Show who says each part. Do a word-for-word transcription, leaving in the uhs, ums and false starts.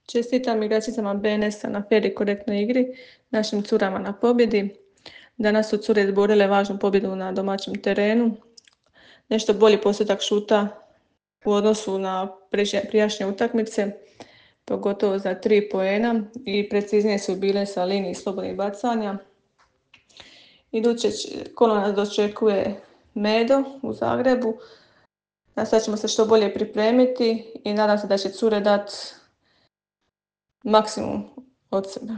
Speaker 1: Čestitam igračicama B N S-a na fer i korektnoj igri, našim curama na pobjedi. Danas su cure izborile važnu pobjedu na domaćem terenu. Nešto bolji postotak šuta u odnosu na prijašnje utakmice, pogotovo za tri poena i preciznije su bile sa liniji slobodnih bacanja. Iduće kolo nas dočekuje Medo u Zagrebu. Sad ćemo se što bolje pripremiti i nadam se da će cure dati maksimum od sebe.